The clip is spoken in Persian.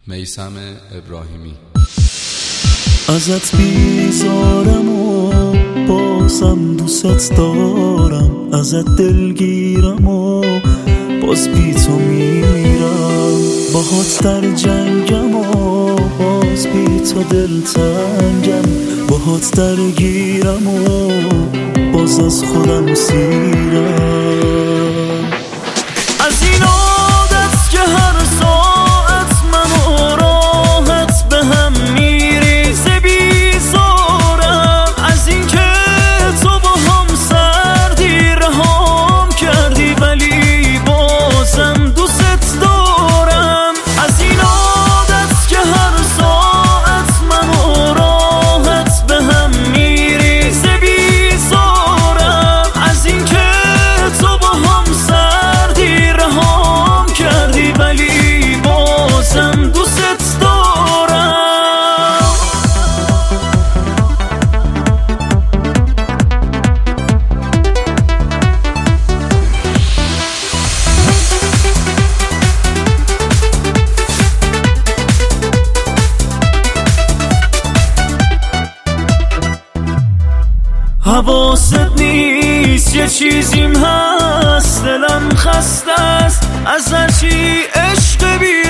میثم ابراهیمی. ازت بیزارم و بازم دوست دارم، ازت دلگیرم و باز بی تو میمیرم، باهات در جنگم و باز بی تو دلتنگم، باهات درگیرم و باز از خودم سیرم. از این عادت که هر ساعت منو راحت به هم میریزه بیزارم، از این که تو با هم سردی رهام کردی ولی بازم دوست دارم. از این عادت که هر ساعت منو راحت به هم میریزه بیزارم، از این که تو با هم سردی رهام کردی ولی بازم دوست دارم. حواست نیست یه چیزیم هست، دلم خسته است از هرچی عشق بی